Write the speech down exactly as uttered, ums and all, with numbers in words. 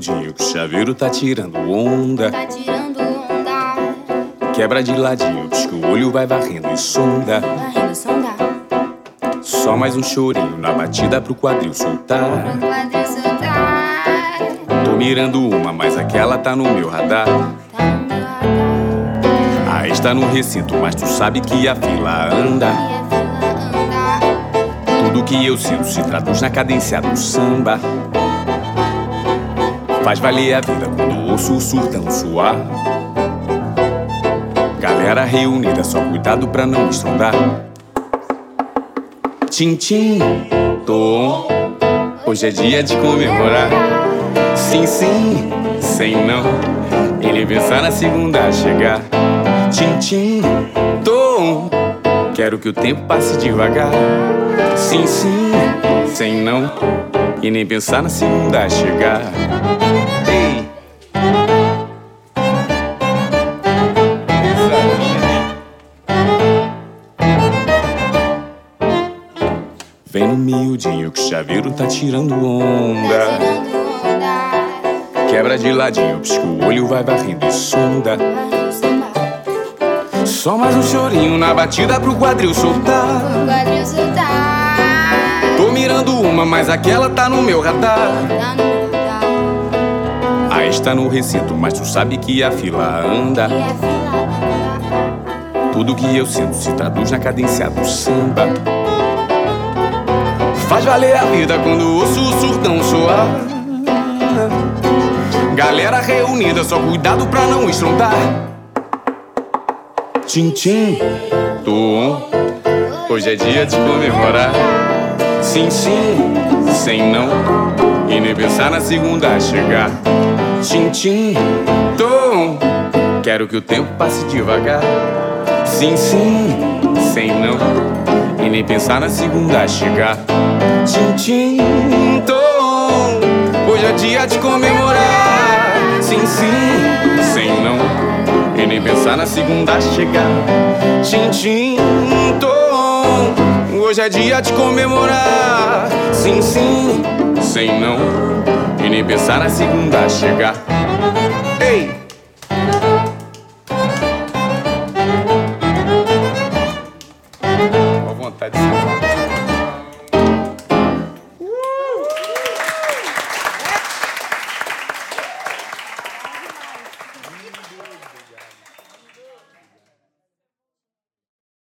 miudinho que o chaveiro tá tirando onda. Tá tirando onda. Quebra de ladinho, pisca o olho, vai varrendo e sonda. Varrendo sonda. Só mais um chorinho na batida pro quadril soltar. Pro quadril soltar. Tô mirando uma, mas aquela tá no meu radar. Tá no meu radar. A está no recinto, mas tu sabe que a fila anda. E a fila anda. Tudo que eu sinto se traduz na cadência do samba. Faz valer a vida quando ouço o surtão soar. Galera reunida, só cuidado pra não estrondar. Tchim, tchim, tom, hoje é dia de comemorar. Sim, sim, sem não, e nem pensar na segunda a chegar. Tchim, tchim, tom, quero que o tempo passe devagar. Sim, sim, sem não, e nem pensar na segunda a chegar. Ei! Vem no miudinho que o chaveiro tá tirando onda. Tá tirando onda. Quebra de ladinho, pisca o olho, vai varrendo e sonda. Varrendo sonda. Só mais um chorinho na batida pro quadril soltar. Pro quadril soltar. Tô mirando uma, mas aquela tá no meu radar. Tá no meu radar. A está no recinto, mas tu sabe que a fila anda. E a fila anda. Tudo que eu sinto se traduz na cadência do samba. Faz valer a vida quando ouço o surtão soar. Galera reunida, só cuidado pra não estrondar. Tchim, tchim, tom, hoje é dia de comemorar. Sim, sim, sem não, e nem pensar na segunda a chegar. Tchim, tchim, tom, quero que o tempo passe devagar. Sim, sim, sem não, e nem pensar na segunda a chegar. Tchim, tchim, tom, hoje é dia de comemorar. Sim, sim, sem não, e nem pensar na segunda a chegar. Tchim, tchim, tom, hoje é dia de comemorar. Sim, sim, sem não, e nem pensar na segunda a chegar. Ei!